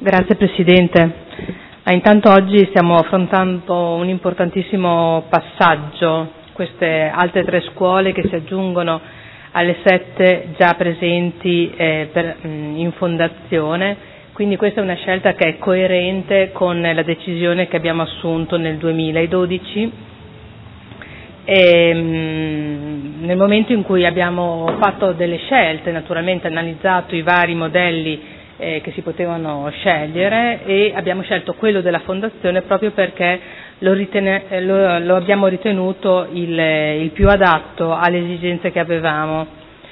Grazie Presidente. Intanto oggi stiamo affrontando un importantissimo passaggio, queste altre 3 scuole che si aggiungono alle 7 già presenti in fondazione, quindi questa è una scelta che è coerente con la decisione che abbiamo assunto nel 2012 nel momento in cui abbiamo fatto delle scelte, naturalmente analizzato i vari modelli che si potevano scegliere e abbiamo scelto quello della fondazione proprio perché lo abbiamo ritenuto il più adatto alle esigenze che avevamo.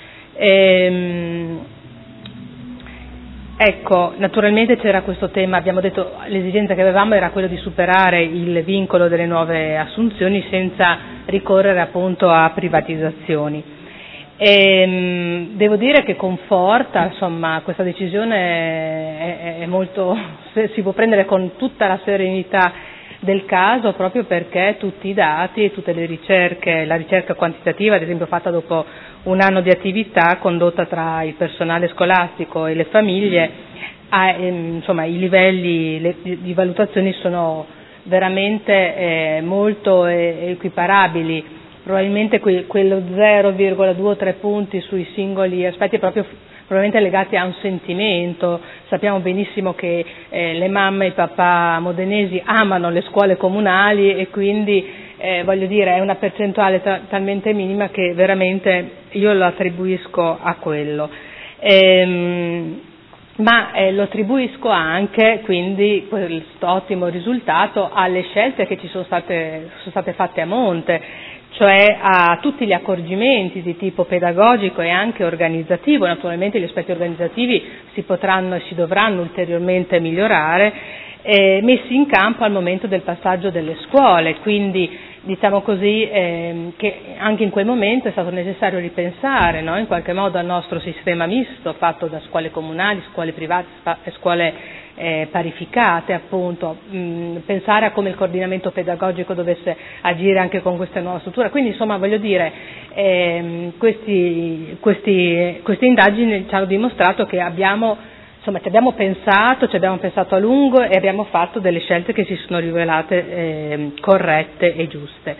Ecco, naturalmente c'era questo tema, abbiamo detto l'esigenza che avevamo era quello di superare il vincolo delle nuove assunzioni senza ricorrere appunto a privatizzazioni. Devo dire che conforta, insomma, questa decisione è molto, si può prendere con tutta la serenità del caso proprio perché tutti i dati e tutte le ricerche, la ricerca quantitativa ad esempio fatta dopo un anno di attività condotta tra il personale scolastico e le famiglie, insomma i livelli di valutazioni sono veramente molto equiparabili. Probabilmente quello 0,2 o 3 punti sui singoli aspetti è proprio probabilmente legati a un sentimento. Sappiamo benissimo che le mamme e i papà modenesi amano le scuole comunali e quindi voglio dire è una percentuale talmente minima che veramente io lo attribuisco a quello. Ma lo attribuisco anche quindi questo ottimo risultato alle scelte che ci sono state fatte a monte, cioè a tutti gli accorgimenti di tipo pedagogico e anche organizzativo. Naturalmente gli aspetti organizzativi si potranno e si dovranno ulteriormente migliorare, messi in campo al momento del passaggio delle scuole, quindi diciamo così che anche in quel momento è stato necessario ripensare, no? In qualche modo al nostro sistema misto fatto da scuole comunali, scuole private e scuole parificate, appunto, pensare a come il coordinamento pedagogico dovesse agire anche con questa nuova struttura. Quindi insomma voglio dire queste indagini ci hanno dimostrato che ci abbiamo pensato a lungo e abbiamo fatto delle scelte che si sono rivelate corrette e giuste.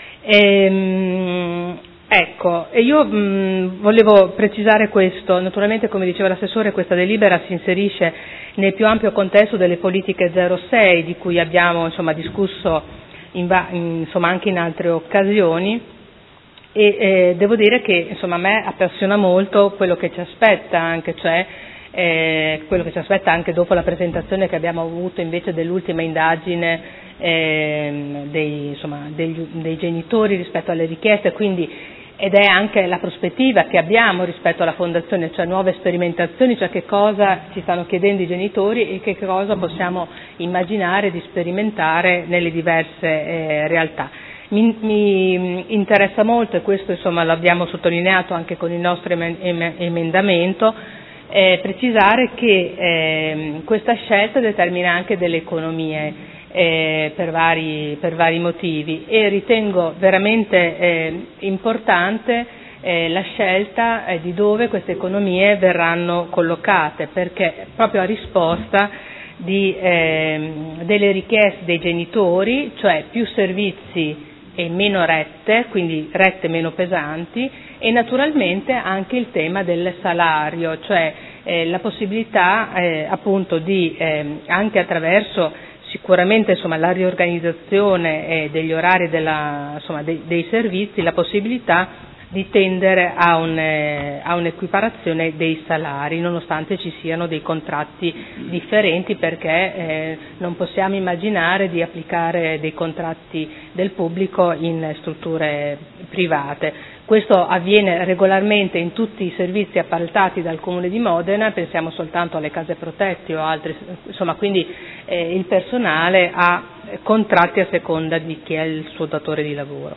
Ecco, e io volevo precisare questo. Naturalmente, come diceva l'assessore, questa delibera si inserisce nel più ampio contesto delle politiche 06 di cui abbiamo discusso anche in altre occasioni e devo dire che a me appassiona molto quello che ci aspetta anche, cioè quello che ci aspetta anche dopo la presentazione che abbiamo avuto invece dell'ultima indagine dei genitori rispetto alle richieste, ed è anche la prospettiva che abbiamo rispetto alla fondazione, cioè nuove sperimentazioni, cioè che cosa ci stanno chiedendo i genitori e che cosa possiamo immaginare di sperimentare nelle diverse realtà. Mi interessa molto, e questo l'abbiamo sottolineato anche con il nostro emendamento, precisare che questa scelta determina anche delle economie per vari motivi e ritengo veramente importante la scelta di dove queste economie verranno collocate, perché proprio a risposta delle richieste dei genitori, cioè più servizi e meno rette, quindi rette meno pesanti, e naturalmente anche il tema del salario, cioè la possibilità appunto di anche attraverso sicuramente la riorganizzazione degli orari dei servizi, la possibilità di tendere a un'equiparazione dei salari, nonostante ci siano dei contratti differenti, perché non possiamo immaginare di applicare dei contratti del pubblico in strutture private. Questo avviene regolarmente in tutti i servizi appaltati dal Comune di Modena, pensiamo soltanto alle case protette o altri, quindi il personale ha contratti a seconda di chi è il suo datore di lavoro.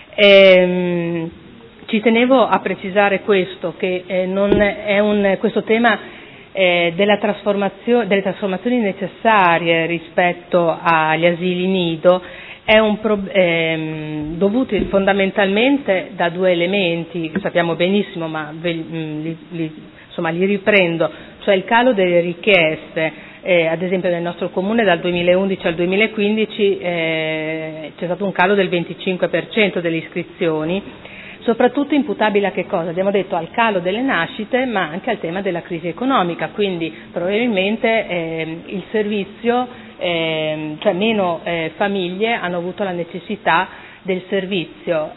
Ci tenevo a precisare questo, che questo tema delle trasformazioni necessarie rispetto agli asili nido è dovuto fondamentalmente da 2 elementi che sappiamo benissimo, ma li riprendo, cioè il calo delle richieste ad esempio nel nostro comune dal 2011 al 2015 c'è stato un calo del 25% delle iscrizioni, soprattutto imputabile a che cosa? Abbiamo detto al calo delle nascite, ma anche al tema della crisi economica, quindi probabilmente il servizio, cioè meno famiglie hanno avuto la necessità del servizio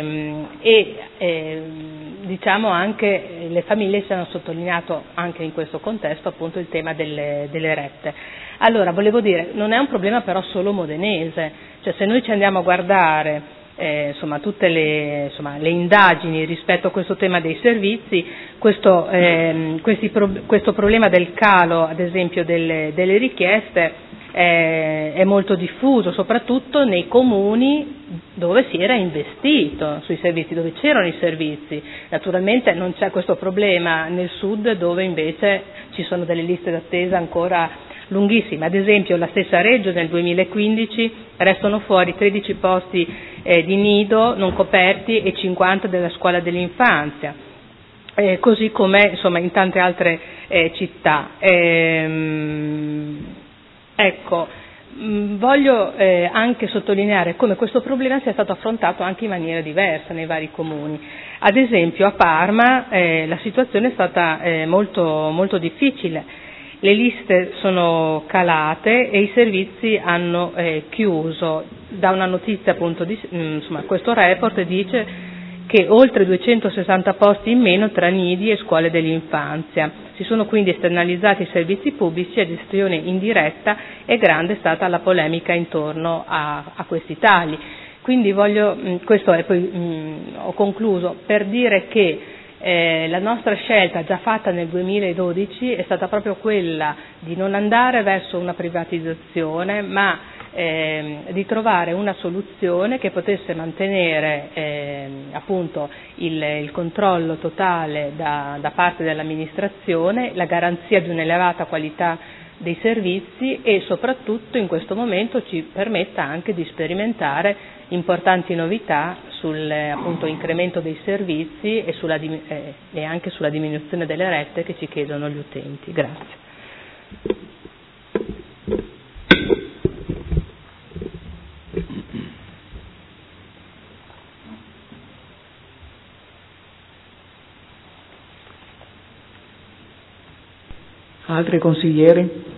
diciamo anche le famiglie si hanno sottolineato anche in questo contesto appunto il tema delle rette. Allora volevo dire, non è un problema però solo modenese, cioè se noi ci andiamo a guardare tutte le indagini rispetto a questo tema dei servizi, questo problema del calo ad esempio delle richieste è molto diffuso, soprattutto nei comuni dove si era investito sui servizi, dove c'erano i servizi. Naturalmente non c'è questo problema nel sud, dove invece ci sono delle liste d'attesa ancora lunghissime. Ad esempio la stessa Reggio nel 2015 restano fuori 13 posti di nido non coperti e 50 della scuola dell'infanzia, così come in tante altre città. Ecco, voglio anche sottolineare come questo problema sia stato affrontato anche in maniera diversa nei vari comuni. Ad esempio a Parma la situazione è stata molto, molto difficile, le liste sono calate e i servizi hanno chiuso. Da una notizia appunto questo report dice che oltre 260 posti in meno tra nidi e scuole dell'infanzia. Si sono quindi esternalizzati i servizi pubblici a gestione indiretta e grande è stata la polemica intorno a questi tagli. Quindi questo è poi ho concluso per dire che la nostra scelta già fatta nel 2012 è stata proprio quella di non andare verso una privatizzazione, ma di trovare una soluzione che potesse mantenere appunto il controllo totale da parte dell'amministrazione, la garanzia di un'elevata qualità dei servizi e soprattutto in questo momento ci permetta anche di sperimentare importanti novità sul appunto incremento dei servizi e anche sulla diminuzione delle rette che ci chiedono gli utenti. Grazie. Altri consiglieri?